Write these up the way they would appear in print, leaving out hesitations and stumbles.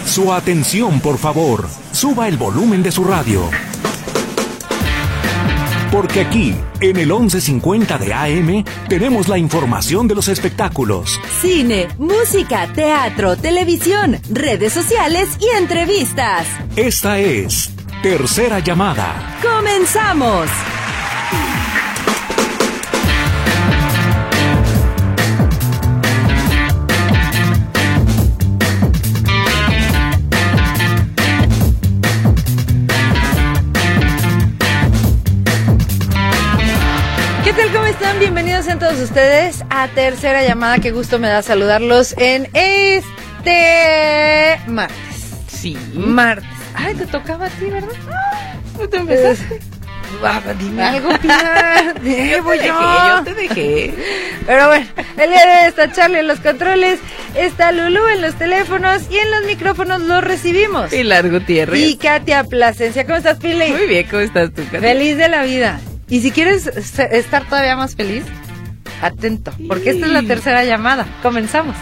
Su atención, por favor. Suba el volumen de su radio. Porque aquí, en el 1150 de AM, tenemos la información de los espectáculos. Cine, música, teatro, televisión, redes sociales y entrevistas. Esta es Tercera Llamada. ¡Comenzamos! ¿Qué tal? ¿Cómo están? Bienvenidos sean todos ustedes a Tercera Llamada. Qué gusto me da saludarlos en este martes. Sí. Martes. Ay, te tocaba a ti, ¿verdad? ¿No te empezaste? Dime algo, Pilar. Yo te dejé. Pero bueno, el día de hoy está Charlie en los controles, está Lulú en los teléfonos y en los micrófonos los recibimos. Pilar Gutiérrez. Y Katia Plasencia. ¿Cómo estás, Pili? Muy bien, ¿cómo estás tú, Katia? Feliz de la vida. Y si quieres estar todavía más feliz, atento, porque esta es la tercera llamada. Comenzamos.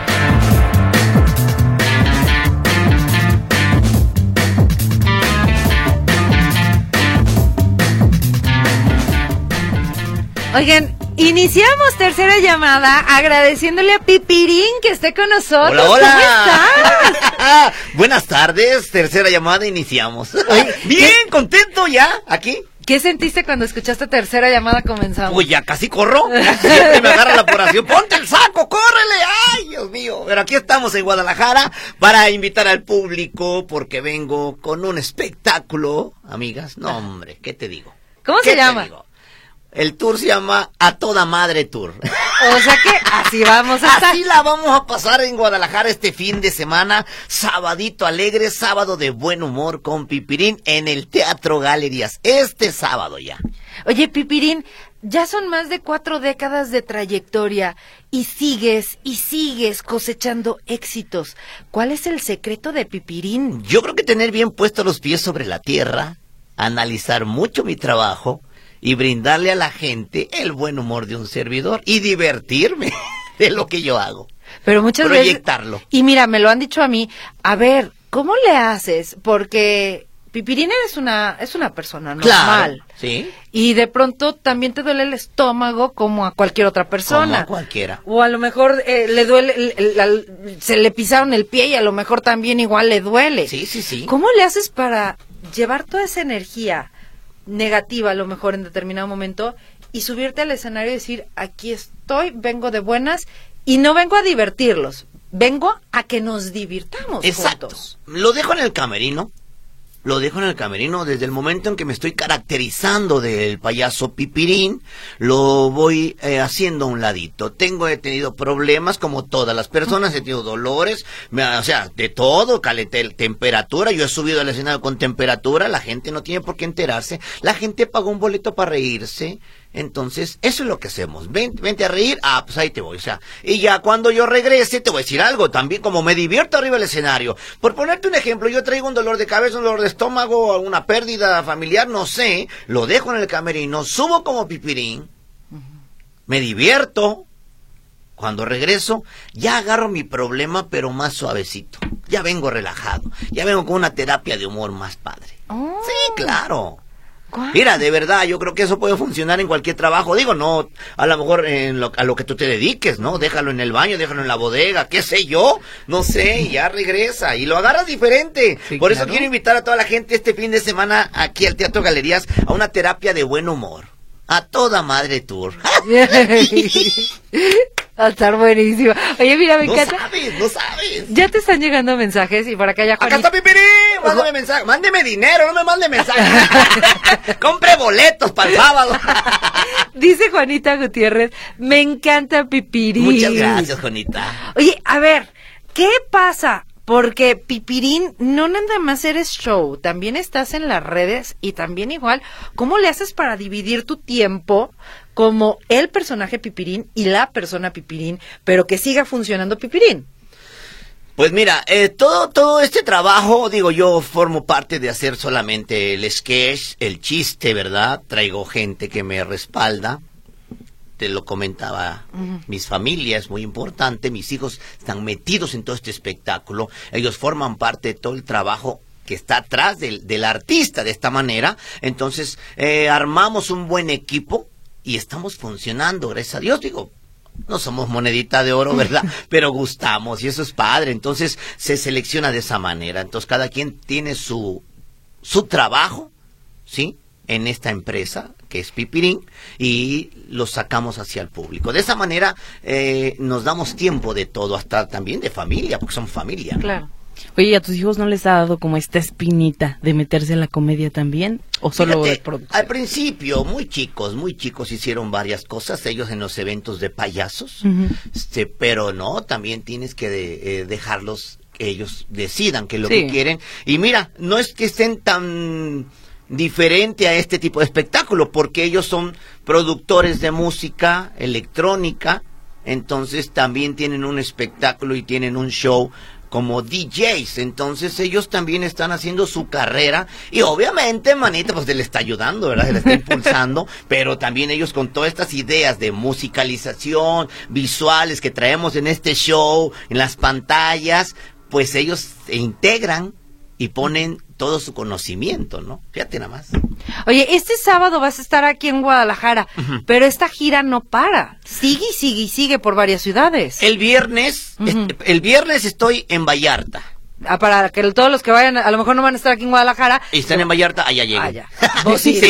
Oigan, iniciamos tercera llamada agradeciéndole a Pipirín que esté con nosotros. Hola, hola. ¿Cómo estás? Buenas tardes, tercera llamada, iniciamos. Bien, contento ya, aquí. ¿Qué sentiste cuando escuchaste tercera llamada? Comenzamos. Uy, ya casi corro. Siempre me agarra la apuración. ¡Ponte el saco, córrele! ¡Ay, Dios mío! Pero aquí estamos en Guadalajara para invitar al público porque vengo con un espectáculo, amigas. No, hombre, ¿qué te digo? ¿Cómo se llama? El tour se llama A Toda Madre Tour. O sea que así vamos a estar. Así la vamos a pasar en Guadalajara este fin de semana. Sabadito alegre, sábado de buen humor con Pipirín en el Teatro Galerías. Este sábado ya. Oye, Pipirín, ya son más de 4 décadas de trayectoria y sigues cosechando éxitos. ¿Cuál es el secreto de Pipirín? Yo creo que tener bien puestos los pies sobre la tierra, analizar mucho mi trabajo y brindarle a la gente el buen humor de un servidor y divertirme de lo que yo hago. Pero muchas proyectarlo. veces. Y mira, me lo han dicho a mí. A ver, ¿cómo le haces? Porque Pipirín es una persona normal. Claro, sí. Y de pronto también te duele el estómago como a cualquier otra persona. Como a cualquiera. O a lo mejor le duele, se le pisaron el pie y a lo mejor también igual le duele. Sí, sí, sí. ¿Cómo le haces para llevar toda esa energía negativa a lo mejor en determinado momento y subirte al escenario y decir, aquí estoy, vengo de buenas y no vengo a divertirlos, vengo a que nos divirtamos? Exacto. Juntos? Lo dejo en el camerino desde el momento en que me estoy caracterizando del payaso Pipirín, lo voy haciendo a un ladito. He tenido problemas como todas las personas, he tenido dolores, o sea, de todo, temperatura, yo he subido al escenario con temperatura, la gente no tiene por qué enterarse, la gente pagó un boleto para reírse. Entonces, eso es lo que hacemos. Vente a reír, pues ahí te voy, o sea, y ya cuando yo regrese te voy a decir algo, también como me divierto arriba del escenario. Por ponerte un ejemplo, yo traigo un dolor de cabeza, un dolor de estómago, una pérdida familiar, no sé, lo dejo en el camerino, subo como Pipirín, me divierto. Cuando regreso, ya agarro mi problema, pero más suavecito. Ya vengo relajado, ya vengo con una terapia de humor más padre. Oh. Sí, claro. ¿Cuál? Mira, de verdad, yo creo que eso puede funcionar en cualquier trabajo. Digo, no, a lo mejor a lo que tú te dediques, ¿no? Déjalo en el baño, déjalo en la bodega, qué sé yo, no sé, y ya regresa. Y lo agarras diferente. Sí, Por claro. eso quiero invitar a toda la gente este fin de semana aquí al Teatro Galerías a una terapia de buen humor. A Toda Madre Tour. Va a estar buenísimo. Oye, mira, me encanta. No sabes. Ya te están llegando mensajes y por acá ya Acá está Pipirín, mándeme mensaje, mándeme dinero, no me mande mensaje. Compre boletos para el sábado. Dice Juanita Gutiérrez, me encanta Pipirín. Muchas gracias, Juanita. Oye, a ver, ¿qué pasa? Porque Pipirín, no nada más eres show, también estás en las redes y también igual, ¿cómo le haces para dividir tu tiempo como el personaje Pipirín y la persona Pipirín, pero que siga funcionando Pipirín? Pues mira, todo este trabajo, digo, yo formo parte de hacer solamente el sketch, el chiste, ¿verdad? Traigo gente que me respalda. te lo comentaba, mis familias es muy importante, mis hijos están metidos en todo este espectáculo, ellos forman parte de todo el trabajo que está atrás del artista de esta manera. Entonces armamos un buen equipo y estamos funcionando, gracias a Dios. Digo, no somos monedita de oro, ¿verdad? Pero gustamos y eso es padre. Entonces se selecciona de esa manera. Entonces cada quien tiene su trabajo, ¿sí?, en esta empresa que es Pipirín, y lo sacamos hacia el público. De esa manera nos damos tiempo de todo, hasta también de familia, porque somos familia, ¿no? Claro. Oye, ¿y a tus hijos no les ha dado como esta espinita de meterse en la comedia también? ¿O solo Fíjate, de producción? al principio, muy chicos hicieron varias cosas, ellos en los eventos de payasos, pero no, también tienes que dejarlos que ellos decidan qué es lo que quieren. Y mira, no es que estén tan diferente a este tipo de espectáculo, porque ellos son productores de música electrónica, entonces también tienen un espectáculo y tienen un show como DJs, entonces ellos también están haciendo su carrera, y obviamente, manita, pues le está ayudando, ¿verdad? Le está impulsando, pero también ellos con todas estas ideas de musicalización, visuales que traemos en este show, en las pantallas, pues ellos se integran y ponen todo su conocimiento, ¿no? Fíjate nada más. Oye, este sábado vas a estar aquí en Guadalajara, pero esta gira no para. Sigue y sigue y sigue por varias ciudades. El viernes estoy en Vallarta. Para que todos los que vayan, a lo mejor no van a estar aquí en Guadalajara. Y están en Vallarta, allá lleguen. Allá. ¿Vos sí?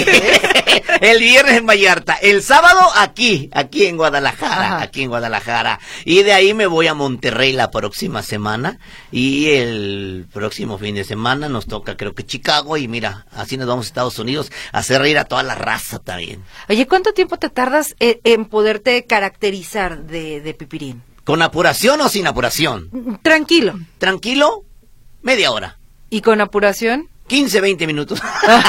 El viernes en Vallarta. El sábado aquí en Guadalajara. Ajá. Aquí en Guadalajara. Y de ahí me voy a Monterrey la próxima semana. Y el próximo fin de semana nos toca, creo que Chicago. Y mira, así nos vamos a Estados Unidos a hacer reír a toda la raza también. Oye, ¿cuánto tiempo te tardas en poderte caracterizar de Pipirín? ¿Con apuración o sin apuración? Tranquilo. ¿Tranquilo? Media hora. ¿Y con apuración? 15, 20 minutos.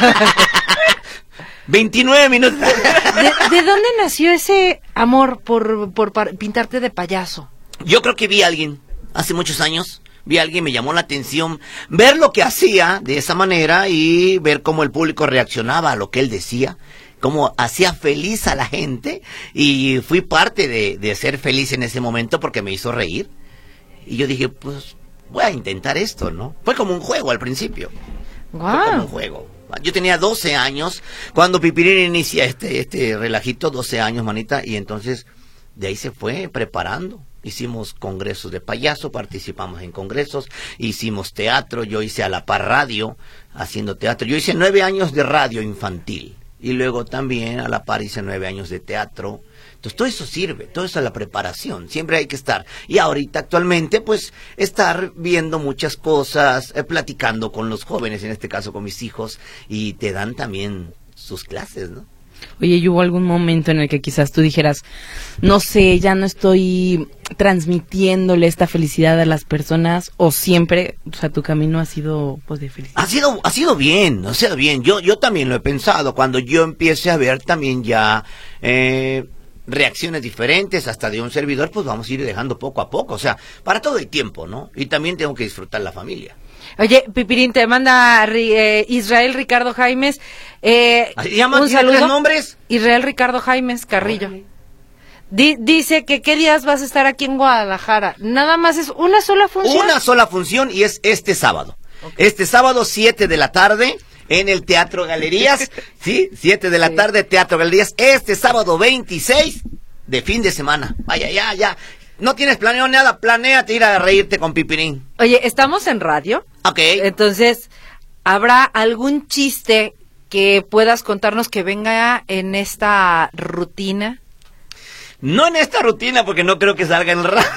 29 minutos. ¿De dónde nació ese amor por pintarte de payaso? Yo creo que vi a alguien, hace muchos años, me llamó la atención, ver lo que hacía de esa manera y ver cómo el público reaccionaba a lo que él decía, cómo hacía feliz a la gente, y fui parte de ser feliz en ese momento porque me hizo reír. Y yo dije, pues voy a intentar esto, ¿no? Fue como un juego al principio. Wow. Fue como un juego. Yo tenía 12 años cuando Pipirín inicia este relajito, 12 años, manita, y entonces de ahí se fue preparando. Hicimos congresos de payaso, participamos en congresos, hicimos teatro, yo hice a la par radio, haciendo teatro. Yo hice 9 años de radio infantil, y luego también a la par hice 9 años de teatro. Entonces todo eso sirve, todo eso es la preparación, siempre hay que estar. Y ahorita actualmente pues estar viendo muchas cosas, platicando con los jóvenes, en este caso con mis hijos, y te dan también sus clases, ¿no? Oye, ¿y hubo algún momento en el que quizás tú dijeras, no sé, ya no estoy transmitiéndole esta felicidad a las personas, o siempre, o sea, tu camino ha sido pues de felicidad? Ha sido bien. Yo también lo he pensado, cuando yo empiece a ver también ya reacciones diferentes, hasta de un servidor, pues vamos a ir dejando poco a poco, o sea, para todo el tiempo, ¿no? Y también tengo que disfrutar la familia. Oye, Pipirín, te manda Israel Ricardo Jaimes. Un saludo. ¿Tres nombres? Israel Ricardo Jaimes Carrillo. Órale. Dice que qué días vas a estar aquí en Guadalajara. Nada más es una sola función. Una sola función, y es este sábado. Okay. Este sábado, 7 de la tarde, en el Teatro Galerías. ¿Sí? 7 de la tarde, Teatro Galerías. Este sábado 26 de fin de semana. Vaya, ya. No tienes planeado nada, planéate ir a reírte con Pipirín. Oye, estamos en radio. Ok. Entonces, ¿habrá algún chiste que puedas contarnos que venga en esta rutina? No en esta rutina, porque no creo que salga en el radio.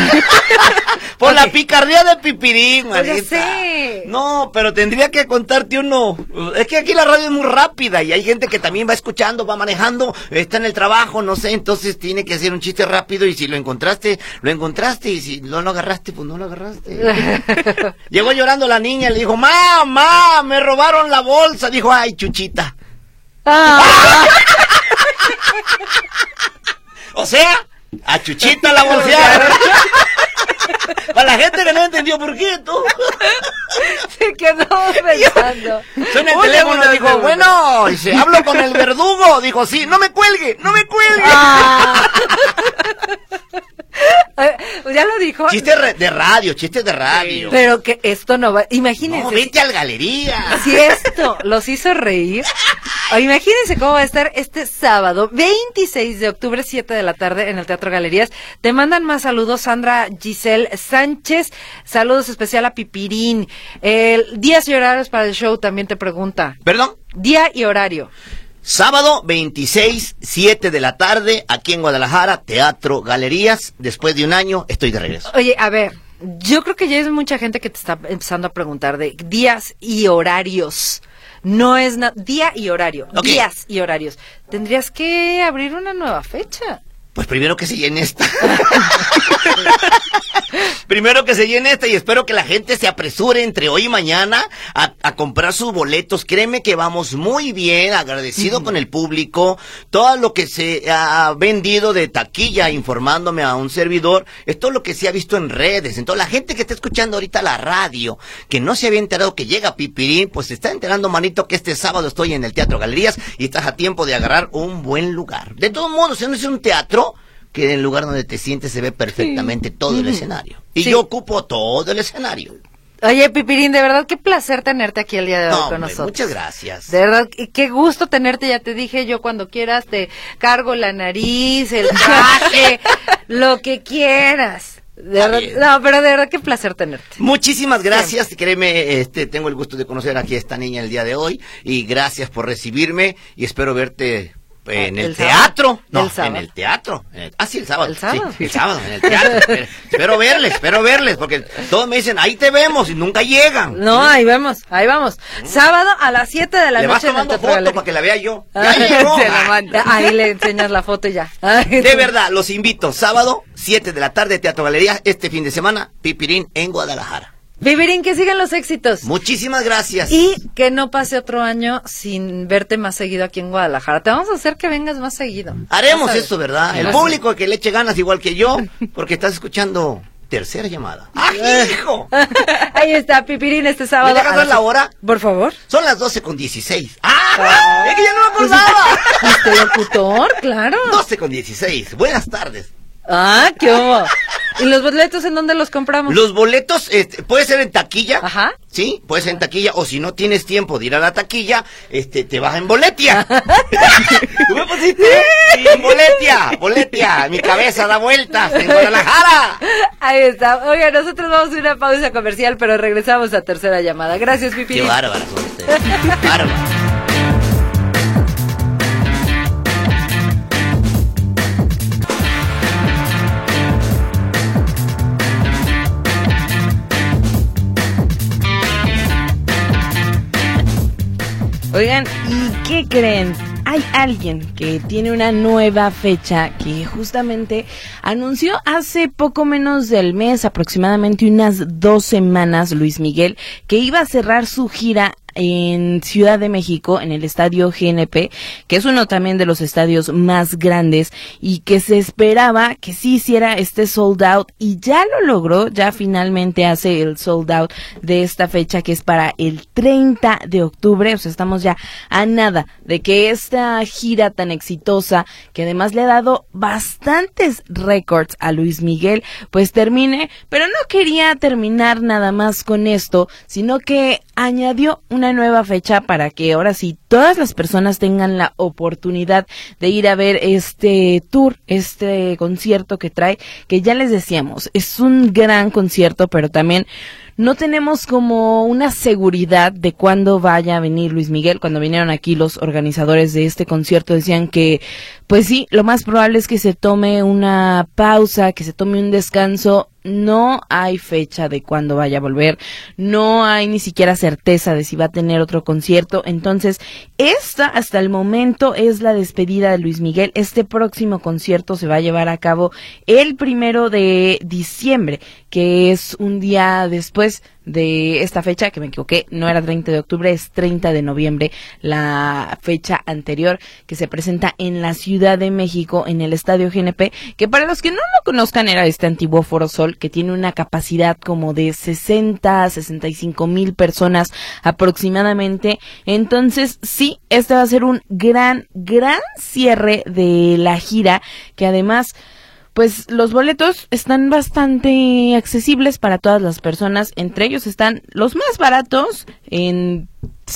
Por la picardía de Pipirín, manita. No, pero tendría que contarte uno. Es que aquí la radio es muy rápida y hay gente que también va escuchando, va manejando, está en el trabajo, no sé, entonces tiene que hacer un chiste rápido, y si lo encontraste, y si no lo agarraste, pues no lo agarraste. Llegó llorando la niña y le dijo, mamá, me robaron la bolsa. Dijo, ay, Chuchita. O sea, a Chuchita la bolsearon. Para la gente que no entendió por qué, tú. Se quedamos pensando. Suena el teléfono, dijo, bueno, dice, hablo con el verdugo. Dijo, sí, no me cuelgue. Ah. Ya lo dijo. Chistes de radio. Pero que esto no va. Imagínense. No, vete al galería. Si esto los hizo reír, imagínense cómo va a estar este sábado, 26 de octubre, 7 de la tarde, en el Teatro Galerías. Te mandan más saludos, Sandra Giselle Sánchez. Saludos especial a Pipirín. Días y horarios para el show también te pregunta. ¿Perdón? Día y horario. Sábado 26, 7 de la tarde, aquí en Guadalajara, Teatro Galerías. Después de un año, estoy de regreso. Oye, a ver, yo creo que ya es mucha gente que te está empezando a preguntar de días y horarios. No es día y horario, Okay. Días y horarios. Tendrías que abrir una nueva fecha. Pues primero que se llene esta. Primero que se llene esta y espero que la gente se apresure entre hoy y mañana a comprar sus boletos. Créeme que vamos muy bien, agradecido con el público. Todo lo que se ha vendido de taquilla, informándome a un servidor, es todo lo que se ha visto en redes. Entonces la gente que está escuchando ahorita la radio, que no se había enterado que llega Pipirín, pues se está enterando, manito, que este sábado estoy en el Teatro Galerías y estás a tiempo de agarrar un buen lugar. De todos modos, si no es un teatro, que en el lugar donde te sientes se ve perfectamente todo el escenario. Y yo ocupo todo el escenario. Oye, Pipirín, de verdad, qué placer tenerte aquí el día de hoy con nosotros. Muchas gracias. De verdad, qué gusto tenerte, ya te dije, yo cuando quieras te cargo la nariz, el traje, lo que quieras. De verdad, no, pero de verdad, qué placer tenerte. Muchísimas gracias, créeme, tengo el gusto de conocer aquí a esta niña el día de hoy, y gracias por recibirme, y espero verte en el teatro. No, en el teatro. Sí, el sábado. ¿El sábado? Sí, el sábado, en el teatro. espero verles, porque todos me dicen, ahí te vemos, y nunca llegan. No, ahí vamos. Sábado a las 7 de la le noche. Vas tomando foto para que la vea yo. Ya llegó. Se la manda. Ahí le enseñas la foto y ya. De verdad, los invito, sábado, 7 de la tarde, Teatro Galería, este fin de semana, Pipirín en Guadalajara. Pipirín, que sigan los éxitos. Muchísimas gracias. Y que no pase otro año sin verte más seguido aquí en Guadalajara. Te vamos a hacer que vengas más seguido. Haremos eso, ¿verdad? El público que le eche ganas igual que yo, porque estás escuchando tercera llamada. ¡Ay, hijo! Ahí está, Pipirín, este sábado. ¿Me dejas dar la hora? Por favor. Son las 12:16. ¡Ah! ¡Es que ya no me acordaba! ¿Este locutor? Claro. 12:16. Buenas tardes. Ah, qué hubo. ¿Y los boletos en dónde los compramos? Los boletos, puede ser en taquilla. Ajá. Sí, puede ser en taquilla, o si no tienes tiempo de ir a la taquilla, te vas en Boletia. ¿Tú me pusiste? Sí, Boletia. Mi cabeza da vueltas en Guadalajara. Ahí está. Oiga, nosotros vamos a una pausa comercial, pero regresamos a tercera llamada. Gracias, Pipirín. Qué bárbaras son ustedes. Bárbaras. Oigan, ¿y qué creen? Hay alguien que tiene una nueva fecha que justamente anunció hace poco menos del mes, aproximadamente unas 2 semanas, Luis Miguel, que iba a cerrar su gira en Ciudad de México, en el estadio GNP, que es uno también de los estadios más grandes, y que se esperaba que sí hiciera este sold out, y ya lo logró, ya finalmente hace el sold out de esta fecha, que es para el 30 de octubre, o sea, estamos ya a nada de que esta gira tan exitosa, que además le ha dado bastantes récords a Luis Miguel, pues termine, pero no quería terminar nada más con esto, sino que añadió una nueva fecha para que ahora sí todas las personas tengan la oportunidad de ir a ver este tour, este concierto que trae, que ya les decíamos, es un gran concierto, pero también no tenemos como una seguridad de cuándo vaya a venir Luis Miguel. Cuando vinieron aquí los organizadores de este concierto decían que, pues sí, lo más probable es que se tome una pausa, que se tome un descanso. No hay fecha de cuándo vaya a volver, no hay ni siquiera certeza de si va a tener otro concierto. Entonces, esta hasta el momento es la despedida de Luis Miguel. Este próximo concierto se va a llevar a cabo el 1 de diciembre, que es un día después de esta fecha, que me equivoqué, no era 30 de octubre, es 30 de noviembre, la fecha anterior, que se presenta en la Ciudad de México, en el Estadio GNP, que para los que no lo conozcan era este antiguo Foro Sol, que tiene una capacidad como de 65,000 personas aproximadamente. Entonces, sí, este va a ser un gran cierre de la gira, que además, pues los boletos están bastante accesibles para todas las personas. Entre ellos están los más baratos en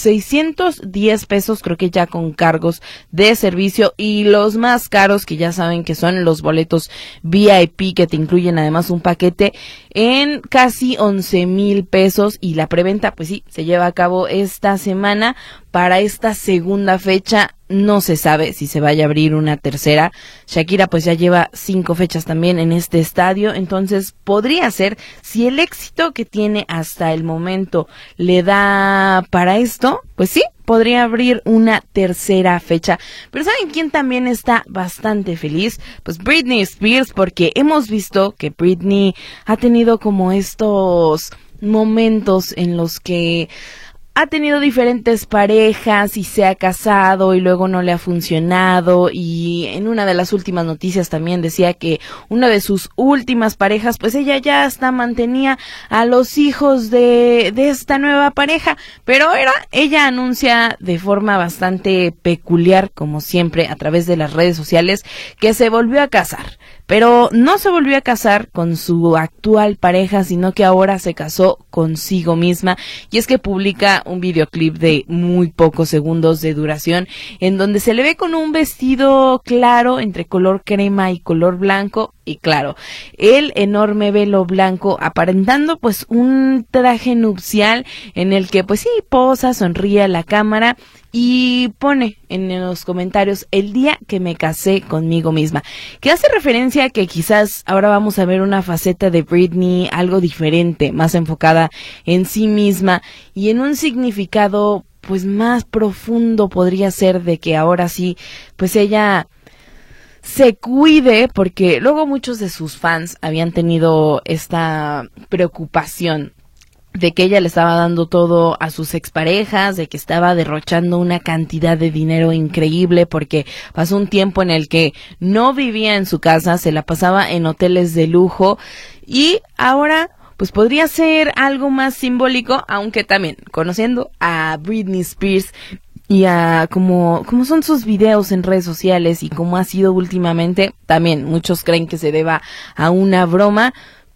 610 pesos, creo que ya con cargos de servicio, y los más caros, que ya saben que son los boletos VIP, que te incluyen además un paquete, en casi 11,000 pesos, y la preventa pues sí, se lleva a cabo esta semana. Para esta segunda fecha no se sabe si se vaya a abrir una tercera. Shakira pues ya lleva 5 fechas también en este estadio, entonces podría ser, si el éxito que tiene hasta el momento le da para esto, pues sí, podría abrir una tercera fecha. Pero ¿saben quién también está bastante feliz? Pues Britney Spears, porque hemos visto que Britney ha tenido como estos momentos en los que ha tenido diferentes parejas y se ha casado y luego no le ha funcionado, y en una de las últimas noticias también decía que una de sus últimas parejas, pues ella ya hasta mantenía a los hijos de esta nueva pareja, pero ella anuncia de forma bastante peculiar, como siempre a través de las redes sociales, que se volvió a casar. Pero no se volvió a casar con su actual pareja, sino que ahora se casó consigo misma. Y es que publica un videoclip de muy pocos segundos de duración, en donde se le ve con un vestido claro, entre color crema y color blanco, y claro, el enorme velo blanco, aparentando pues un traje nupcial en el que pues sí, posa, sonríe a la cámara y pone en los comentarios: el día que me casé conmigo misma, que hace referencia a que quizás ahora vamos a ver una faceta de Britney algo diferente, más enfocada en sí misma y en un significado pues más profundo, podría ser, de que ahora sí pues ella se cuide, porque luego muchos de sus fans habían tenido esta preocupación de que ella le estaba dando todo a sus exparejas, de que estaba derrochando una cantidad de dinero increíble, porque pasó un tiempo en el que no vivía en su casa, se la pasaba en hoteles de lujo, y ahora pues podría ser algo más simbólico, aunque también, conociendo a Britney Spears y a como son sus videos en redes sociales y cómo ha sido últimamente, también muchos creen que se deba a una broma.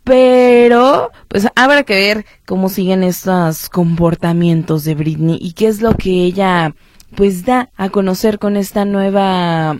Pero pues habrá que ver cómo siguen estos comportamientos de Britney y qué es lo que ella pues da a conocer con esta nueva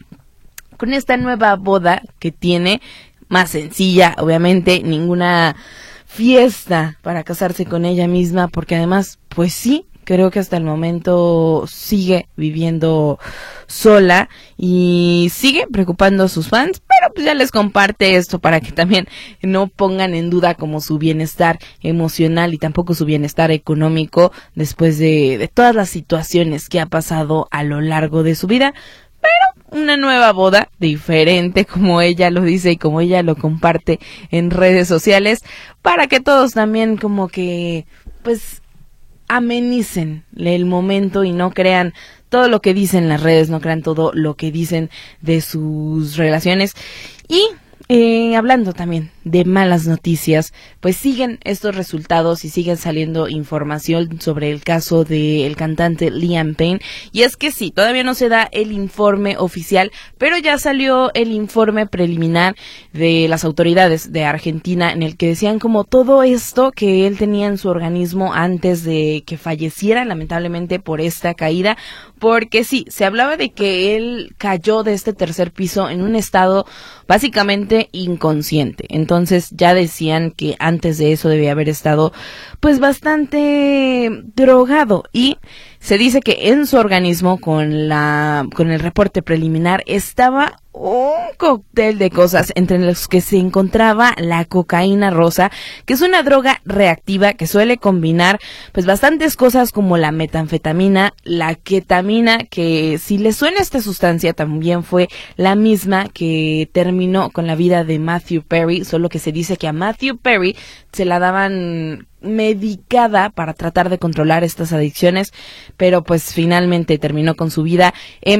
boda que tiene, más sencilla, obviamente, ninguna fiesta para casarse con ella misma, porque además pues sí, creo que hasta el momento sigue viviendo sola y sigue preocupando a sus fans, pero pues ya les comparte esto para que también no pongan en duda como su bienestar emocional y tampoco su bienestar económico después de todas las situaciones que ha pasado a lo largo de su vida. Pero una nueva boda, diferente como ella lo dice y como ella lo comparte en redes sociales, para que todos también como que pues amenicen el momento y no crean todo lo que dicen las redes, no crean todo lo que dicen de sus relaciones. Y hablando también de malas noticias, pues siguen estos resultados y siguen saliendo información sobre el caso del cantante Liam Payne. Y es que sí, todavía no se da el informe oficial, pero ya salió el informe preliminar de las autoridades de Argentina, en el que decían como todo esto que él tenía en su organismo antes de que falleciera, lamentablemente, por esta caída. Porque sí, se hablaba de que él cayó de este tercer piso en un estado básicamente inconsciente. Entonces ya decían que antes de eso debía haber estado pues bastante drogado, y se dice que en su organismo con el reporte preliminar estaba un cóctel de cosas, entre los que se encontraba la cocaína rosa, que es una droga reactiva que suele combinar pues bastantes cosas como la metanfetamina, la ketamina, que si le suena esta sustancia también fue la misma que terminó con la vida de Matthew Perry, solo que se dice que a Matthew Perry se la daban medicada para tratar de controlar estas adicciones, pero pues finalmente terminó con su vida.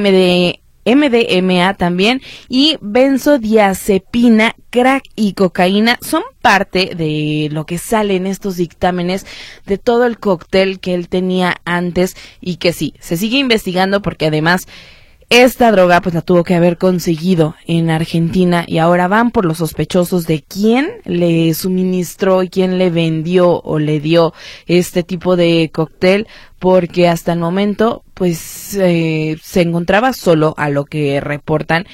MDMA también y benzodiazepina, crack y cocaína son parte de lo que sale en estos dictámenes de todo el cóctel que él tenía antes y que sí, se sigue investigando porque además esta droga pues la tuvo que haber conseguido en Argentina y ahora van por los sospechosos de quién le suministró y quién le vendió o le dio este tipo de cóctel, porque hasta el momento pues se encontraba solo, a lo que reportan,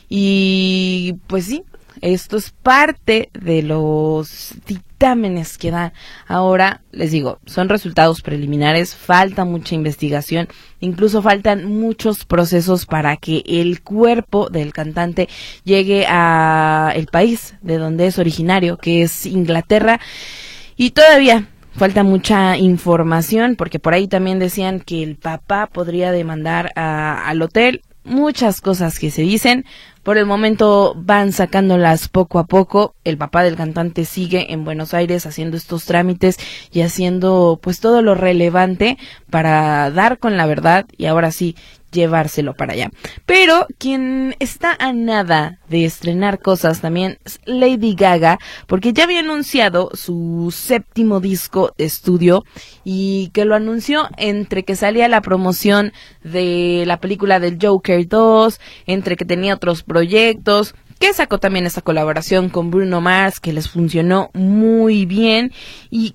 y pues sí, esto es parte de los dictámenes que dan. Ahora, les digo, son resultados preliminares, falta mucha investigación, incluso faltan muchos procesos para que el cuerpo del cantante llegue a el país de donde es originario, que es Inglaterra, y todavía falta mucha información, porque por ahí también decían que el papá podría demandar al hotel. Muchas cosas que se dicen. Por el momento van sacándolas poco a poco. El papá del cantante sigue en Buenos Aires haciendo estos trámites y haciendo pues todo lo relevante para dar con la verdad y ahora sí llevárselo para allá. Pero quien está a nada de estrenar cosas también es Lady Gaga, porque ya había anunciado su 7º disco de estudio y que lo anunció entre que salía la promoción de la película del Joker 2, entre que tenía otros proyectos, que sacó también esta colaboración con Bruno Mars que les funcionó muy bien y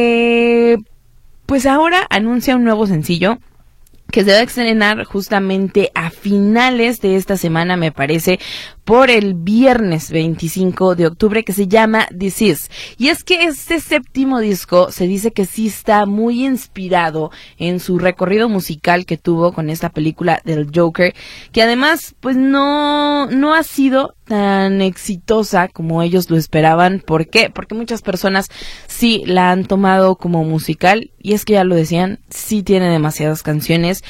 que pues ahora anuncia un nuevo sencillo que se va a estrenar justamente a finales de esta semana, me parece, por el viernes 25 de octubre, que se llama This Is. Y es que este 7º disco se dice que sí está muy inspirado en su recorrido musical que tuvo con esta película del Joker, que además pues no ha sido tan exitosa como ellos lo esperaban. ¿Por qué? Porque muchas personas sí la han tomado como musical, y es que ya lo decían, sí tiene demasiadas canciones.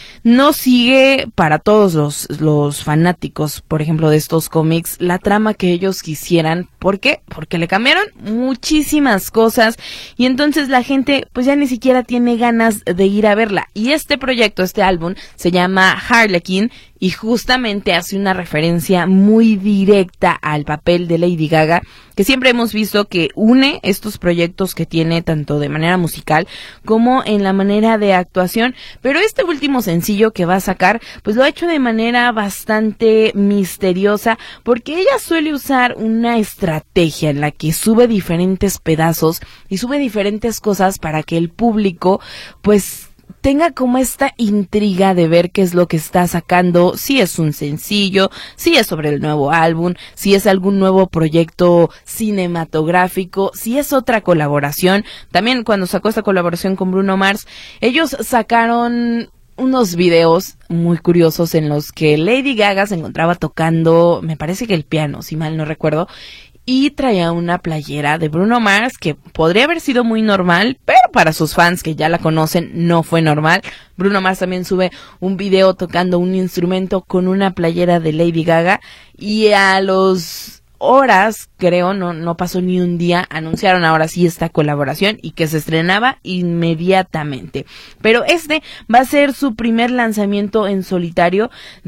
No sigue para todos los fanáticos, por ejemplo, de estos cómics, la trama que ellos quisieran. ¿Por qué? Porque le cambiaron muchísimas cosas y entonces la gente pues ya ni siquiera tiene ganas de ir a verla. Y este proyecto, este álbum, se llama Harlequin y justamente hace una referencia muy directa al papel de Lady Gaga, que siempre hemos visto que une estos proyectos que tiene tanto de manera musical como en la manera de actuación, pero este último sencillo que va a sacar pues lo ha hecho de manera bastante misteriosa, porque ella suele usar una estrategia en la que sube diferentes pedazos y sube diferentes cosas para que el público pues tenga como esta intriga de ver qué es lo que está sacando, si es un sencillo, si es sobre el nuevo álbum, si es algún nuevo proyecto cinematográfico, si es otra colaboración. También cuando sacó esta colaboración con Bruno Mars, ellos sacaron unos videos muy curiosos en los que Lady Gaga se encontraba tocando, me parece que el piano, si mal no recuerdo, y traía una playera de Bruno Mars que podría haber sido muy normal, pero para sus fans que ya la conocen no fue normal. Bruno Mars también sube un video tocando un instrumento con una playera de Lady Gaga y a los horas, creo, no pasó ni un día, anunciaron ahora sí esta colaboración y que se estrenaba inmediatamente. Pero este va a ser su primer lanzamiento en solitario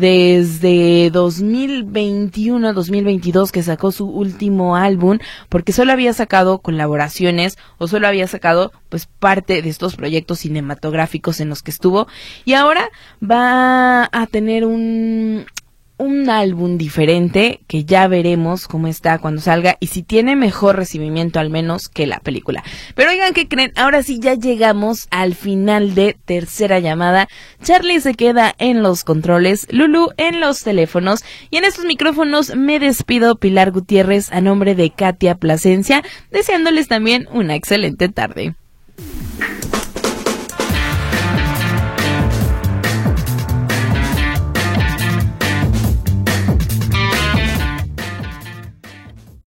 desde 2021-2022 que sacó su último álbum, porque solo había sacado colaboraciones o solo había sacado pues parte de estos proyectos cinematográficos en los que estuvo, y ahora va a tener un álbum diferente que ya veremos cómo está cuando salga y si tiene mejor recibimiento al menos que la película. Pero oigan, ¿qué creen? Ahora sí ya llegamos al final de Tercera Llamada. Charlie se queda en los controles, Lulu en los teléfonos y en estos micrófonos me despido, Pilar Gutiérrez, a nombre de Katia Plasencia, deseándoles también una excelente tarde.